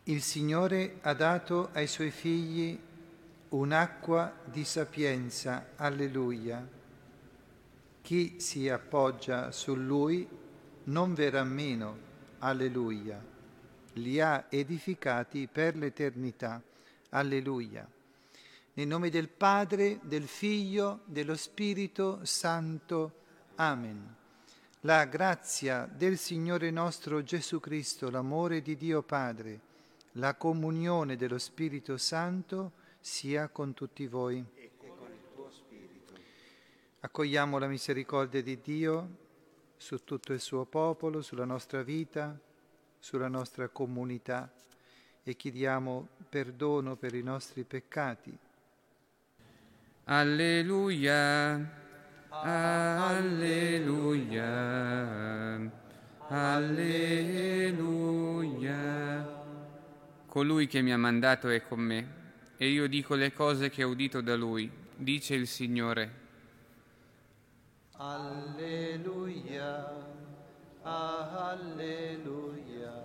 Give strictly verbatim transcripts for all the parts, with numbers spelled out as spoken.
Il Signore ha dato ai Suoi figli un'acqua di sapienza. Alleluia. Chi si appoggia su Lui non verrà meno. Alleluia. Li ha edificati per l'eternità. Alleluia. Nel nome del Padre, del Figlio, dello Spirito Santo. Amen. La grazia del Signore nostro Gesù Cristo, l'amore di Dio Padre, la comunione dello Spirito Santo sia con tutti voi. E con il tuo spirito. Accogliamo la misericordia di Dio su tutto il suo popolo, sulla nostra vita, sulla nostra comunità e chiediamo perdono per i nostri peccati. Alleluia, alleluia, alleluia. Colui che mi ha mandato è con me, e io dico le cose che ho udito da Lui, dice il Signore. Alleluia, alleluia,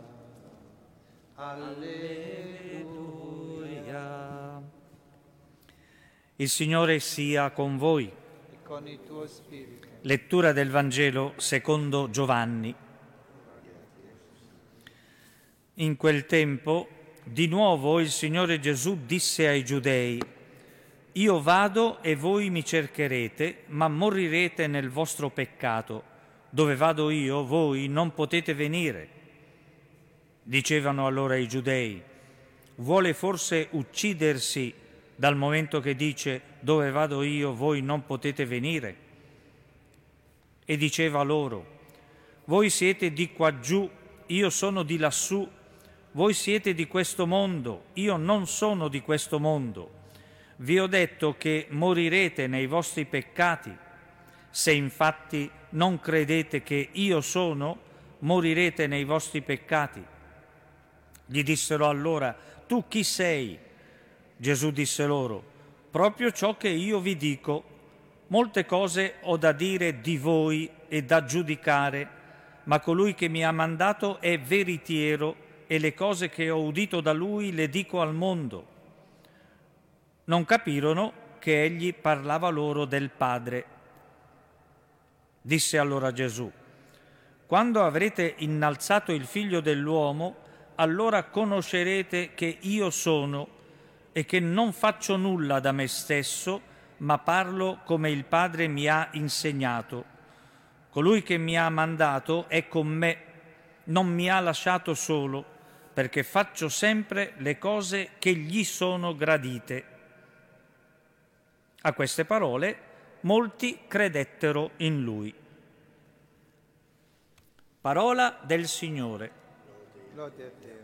alleluia. Il Signore sia con voi. E con il tuo spirito. Lettura del Vangelo secondo Giovanni. In quel tempo, di nuovo il Signore Gesù disse ai Giudei: Io vado e voi mi cercherete, ma morirete nel vostro peccato. Dove vado io, voi non potete venire. Dicevano allora i Giudei: Vuole forse uccidersi dal momento che dice: Dove vado io, voi non potete venire? E diceva loro: Voi siete di qua giù, io sono di lassù. Voi siete di questo mondo, io non sono di questo mondo. Vi ho detto che morirete nei vostri peccati. Se infatti non credete che io sono, morirete nei vostri peccati. Gli dissero allora: Tu chi sei? Gesù disse loro: Proprio ciò che io vi dico. Molte cose ho da dire di voi e da giudicare, ma colui che mi ha mandato è veritiero e le cose che ho udito da lui le dico al mondo. Non capirono che egli parlava loro del Padre. Disse allora Gesù: Quando avrete innalzato il Figlio dell'uomo, allora conoscerete che io sono e che non faccio nulla da me stesso, ma parlo come il Padre mi ha insegnato. Colui che mi ha mandato è con me, non mi ha lasciato solo, perché faccio sempre le cose che gli sono gradite. A queste parole molti credettero in lui. Parola del Signore. Lode a te.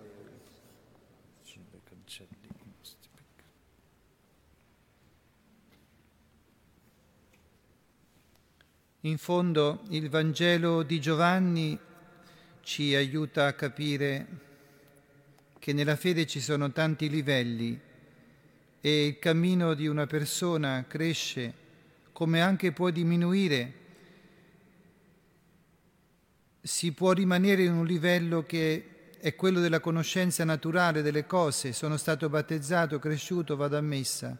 In fondo il Vangelo di Giovanni ci aiuta a capire che nella fede ci sono tanti livelli e il cammino di una persona cresce, come anche può diminuire. Si può rimanere in un livello che è quello della conoscenza naturale delle cose. Sono stato battezzato, cresciuto, vado a messa.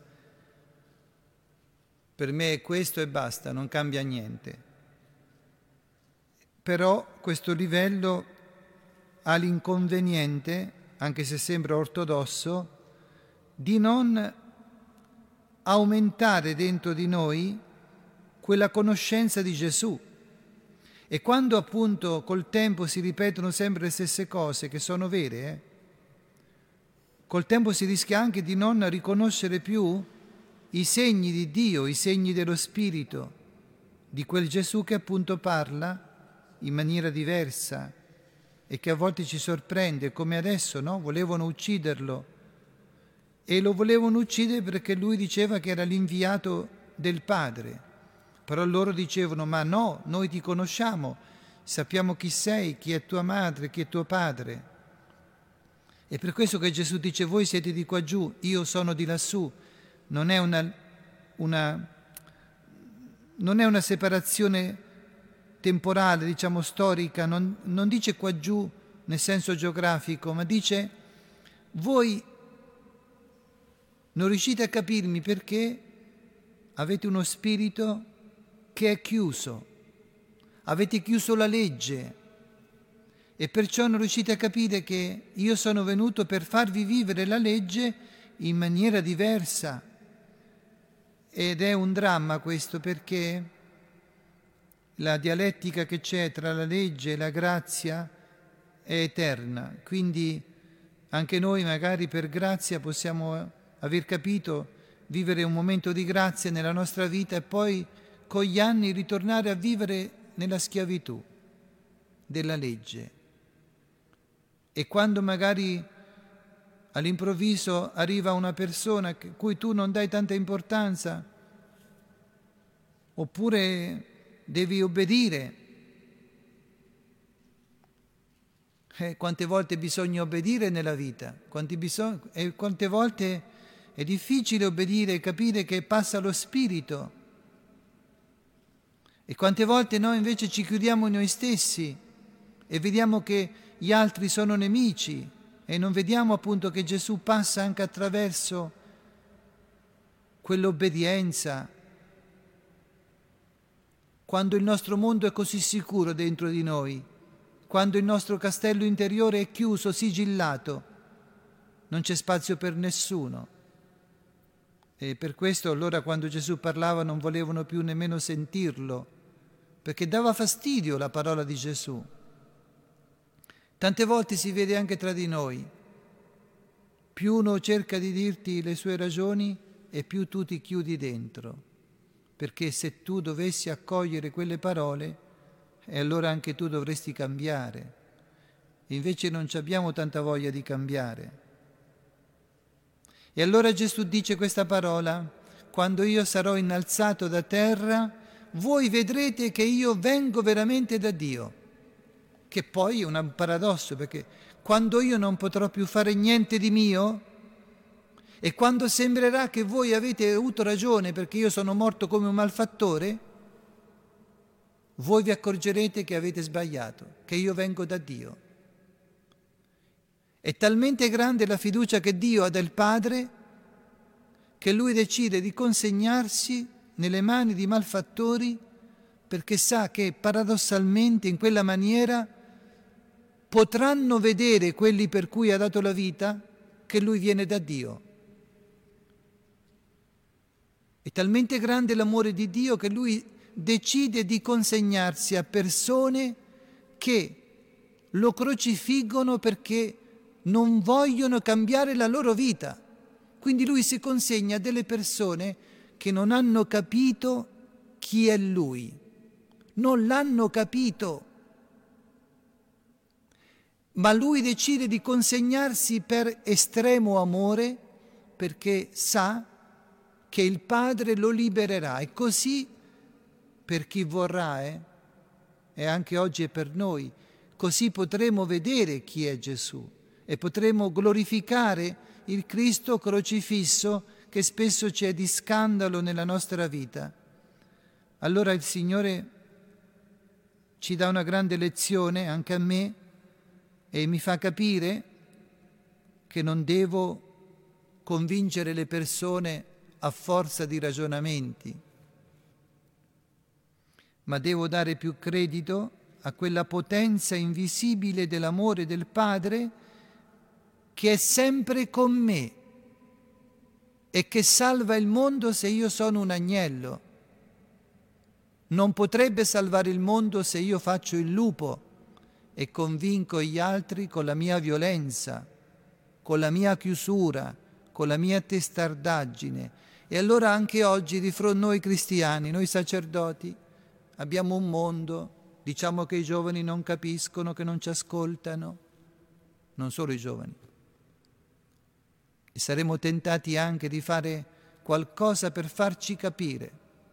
Per me è questo e basta, non cambia niente. Però questo livello ha l'inconveniente, anche se sembra ortodosso, di non aumentare dentro di noi quella conoscenza di Gesù. E quando appunto col tempo si ripetono sempre le stesse cose, che sono vere, eh, col tempo si rischia anche di non riconoscere più i segni di Dio, i segni dello Spirito, di quel Gesù che appunto parla in maniera diversa e che a volte ci sorprende, come adesso, no? Volevano ucciderlo e lo volevano uccidere perché lui diceva che era l'inviato del Padre. Però loro dicevano: ma no, noi ti conosciamo, sappiamo chi sei, chi è tua madre, chi è tuo padre. È per questo che Gesù dice: voi siete di qua giù, io sono di lassù. Non è una, una, non è una separazione temporale, diciamo storica, non, non dice qua giù nel senso geografico, ma dice Voi non riuscite a capirmi perché avete uno spirito che è chiuso, avete chiuso la legge e perciò non riuscite a capire che io sono venuto per farvi vivere la legge in maniera diversa. Ed è un dramma questo, perché la dialettica che c'è tra la legge e la grazia è eterna, quindi anche noi magari per grazia possiamo aver capito vivere un momento di grazia nella nostra vita e poi con gli anni ritornare a vivere nella schiavitù della legge. E quando magari all'improvviso arriva una persona a cui tu non dai tanta importanza, oppure devi obbedire, eh, quante volte bisogna obbedire nella vita, quanti bisog- e quante volte è difficile obbedire e capire che passa lo spirito, e quante volte noi invece ci chiudiamo in noi stessi e vediamo che gli altri sono nemici e non vediamo appunto che Gesù passa anche attraverso quell'obbedienza. Quando il nostro mondo è così sicuro dentro di noi, quando il nostro castello interiore è chiuso, sigillato, non c'è spazio per nessuno. E per questo allora quando Gesù parlava non volevano più nemmeno sentirlo, perché dava fastidio la parola di Gesù. Tante volte si vede anche tra di noi, più uno cerca di dirti le sue ragioni e più tu ti chiudi dentro, perché se tu dovessi accogliere quelle parole, e allora anche tu dovresti cambiare. Invece non abbiamo tanta voglia di cambiare. E allora Gesù dice questa parola: quando io sarò innalzato da terra, voi vedrete che io vengo veramente da Dio. Che poi è un paradosso, perché quando io non potrò più fare niente di mio, e quando sembrerà che voi avete avuto ragione perché io sono morto come un malfattore, voi vi accorgerete che avete sbagliato, che io vengo da Dio. È talmente grande la fiducia che Dio ha del Padre che Lui decide di consegnarsi nelle mani di malfattori, perché sa che paradossalmente in quella maniera potranno vedere quelli per cui ha dato la vita che Lui viene da Dio. È talmente grande l'amore di Dio che Lui decide di consegnarsi a persone che lo crocifiggono perché non vogliono cambiare la loro vita. Quindi Lui si consegna a delle persone che non hanno capito chi è Lui, non l'hanno capito. Ma Lui decide di consegnarsi per estremo amore, perché sa che il Padre lo libererà. E così per chi vorrà, eh? E anche oggi è per noi, così potremo vedere chi è Gesù e potremo glorificare il Cristo crocifisso che spesso ci è di scandalo nella nostra vita. Allora il Signore ci dà una grande lezione anche a me e mi fa capire che non devo convincere le persone a forza di ragionamenti, ma devo dare più credito a quella potenza invisibile dell'amore del Padre che è sempre con me e che salva il mondo se io sono un agnello. Non potrebbe salvare il mondo se io faccio il lupo e convinco gli altri con la mia violenza, con la mia chiusura, con la mia testardaggine. E allora anche oggi di fronte a noi cristiani, noi sacerdoti, abbiamo un mondo, diciamo che i giovani non capiscono, che non ci ascoltano, non solo i giovani. E saremo tentati anche di fare qualcosa per farci capire.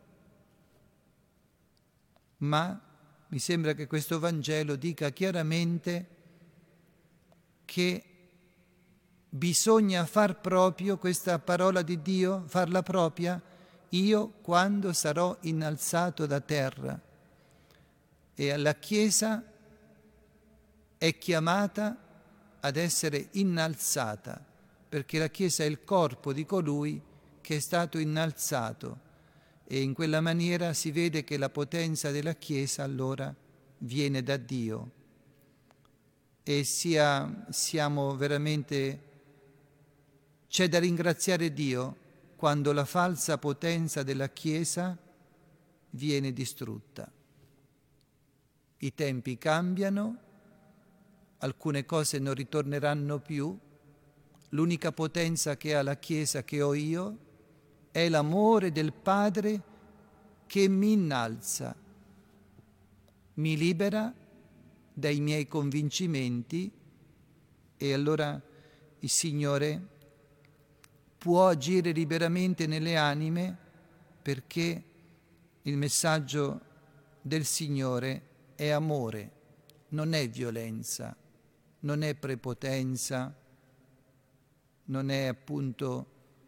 Ma mi sembra che questo Vangelo dica chiaramente che bisogna far proprio questa parola di Dio, farla propria, io quando sarò innalzato da terra. E la Chiesa è chiamata ad essere innalzata, perché la Chiesa è il corpo di colui che è stato innalzato e in quella maniera si vede che la potenza della Chiesa allora viene da Dio e sia, siamo veramente, c'è da ringraziare Dio quando la falsa potenza della Chiesa viene distrutta. I tempi cambiano, alcune cose non ritorneranno più, l'unica potenza che ha la Chiesa, che ho io, è l'amore del Padre che mi innalza, mi libera dai miei convincimenti e allora il Signore può agire liberamente nelle anime perché il messaggio del Signore è amore, non è violenza, non è prepotenza, non è appunto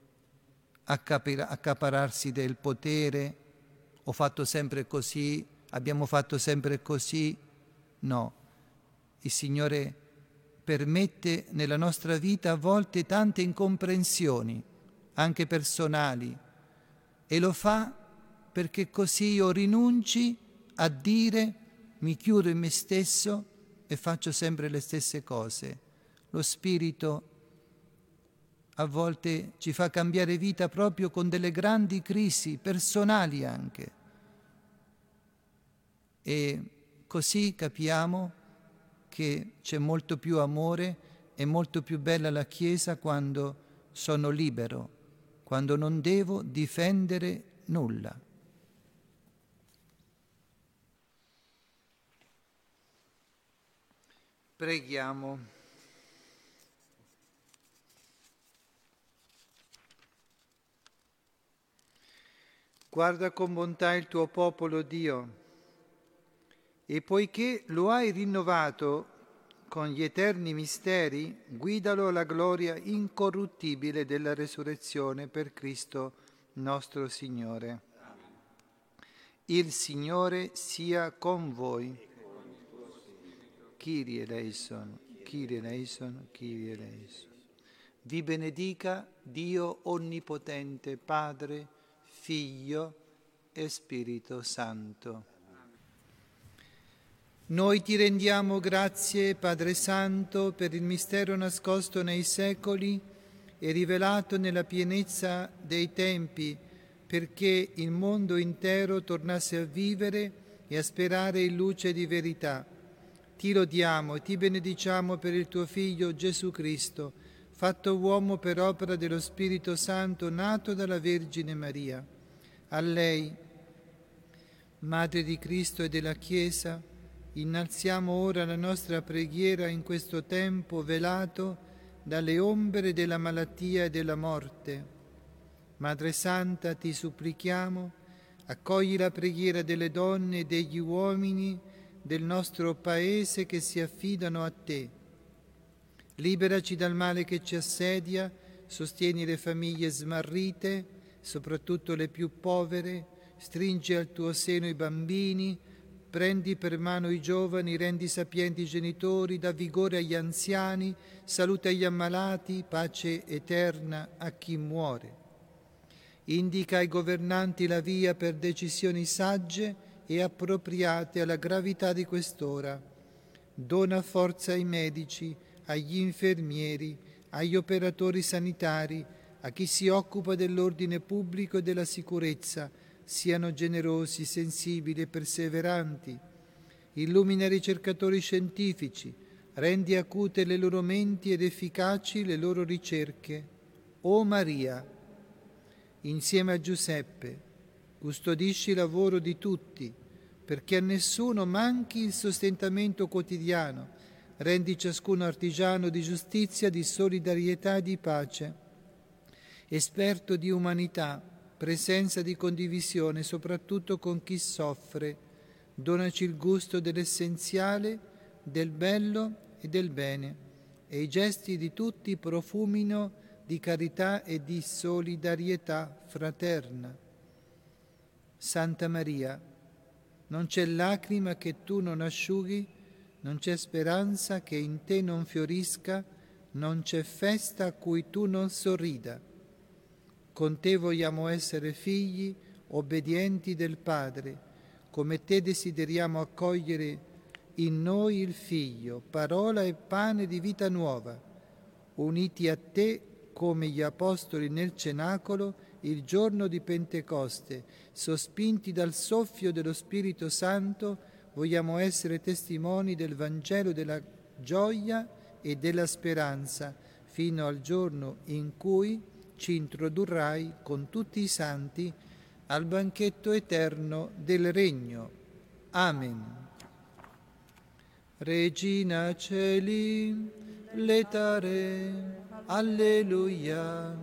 accapararsi del potere, ho fatto sempre così, abbiamo fatto sempre così. No, il Signore permette nella nostra vita a volte tante incomprensioni, anche personali, e lo fa perché così io rinunci a dire, mi chiudo in me stesso e faccio sempre le stesse cose. Lo Spirito a volte ci fa cambiare vita proprio con delle grandi crisi personali anche. E così capiamo che c'è molto più amore e molto più bella la Chiesa quando sono libero, quando non devo difendere nulla. Preghiamo. Guarda con bontà il tuo popolo, Dio, e poiché lo hai rinnovato con gli eterni misteri, guidalo alla gloria incorruttibile della resurrezione per Cristo nostro Signore. Il Signore sia con voi. Kyrie eleison, Kyrie eleison, Kyrie eleison. Vi benedica Dio Onnipotente, Padre, Figlio e Spirito Santo. Noi ti rendiamo grazie, Padre Santo, per il mistero nascosto nei secoli e rivelato nella pienezza dei tempi, perché il mondo intero tornasse a vivere e a sperare in luce di verità. Ti lodiamo e ti benediciamo per il tuo Figlio Gesù Cristo, fatto uomo per opera dello Spirito Santo, nato dalla Vergine Maria. A lei, Madre di Cristo e della Chiesa, innalziamo ora la nostra preghiera in questo tempo velato dalle ombre della malattia e della morte. Madre Santa, ti supplichiamo, accogli la preghiera delle donne e degli uomini del nostro Paese che si affidano a te. Liberaci dal male che ci assedia, sostieni le famiglie smarrite, soprattutto le più povere, stringi al tuo seno i bambini, prendi per mano i giovani, rendi sapienti i genitori, dà vigore agli anziani, saluta gli ammalati, pace eterna a chi muore. Indica ai governanti la via per decisioni sagge e appropriate alla gravità di quest'ora. Dona forza ai medici, agli infermieri, agli operatori sanitari, a chi si occupa dell'ordine pubblico e della sicurezza, siano generosi, sensibili e perseveranti. Illumina i ricercatori scientifici, rendi acute le loro menti ed efficaci le loro ricerche. O Maria, insieme a Giuseppe, custodisci il lavoro di tutti, perché a nessuno manchi il sostentamento quotidiano. Rendi ciascuno artigiano di giustizia, di solidarietà e di pace, esperto di umanità, presenza di condivisione, soprattutto con chi soffre. Donaci il gusto dell'essenziale, del bello e del bene, e i gesti di tutti profumino di carità e di solidarietà fraterna. Santa Maria, non c'è lacrima che tu non asciughi, non c'è speranza che in te non fiorisca, non c'è festa a cui tu non sorrida. Con te vogliamo essere figli, obbedienti del Padre, come te desideriamo accogliere in noi il Figlio, parola e pane di vita nuova, uniti a te come gli Apostoli nel cenacolo il giorno di Pentecoste, sospinti dal soffio dello Spirito Santo, vogliamo essere testimoni del Vangelo della gioia e della speranza, fino al giorno in cui ci introdurrai con tutti i santi al banchetto eterno del Regno. Amen. Regina Celi, letare, alleluia.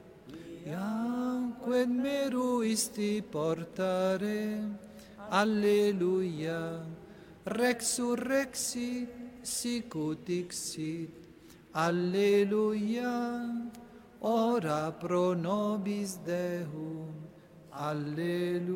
Ianque meruisti portare, alleluia. Resurrexit, sicut dixit, alleluia. Ora pro nobis Deum, alleluia.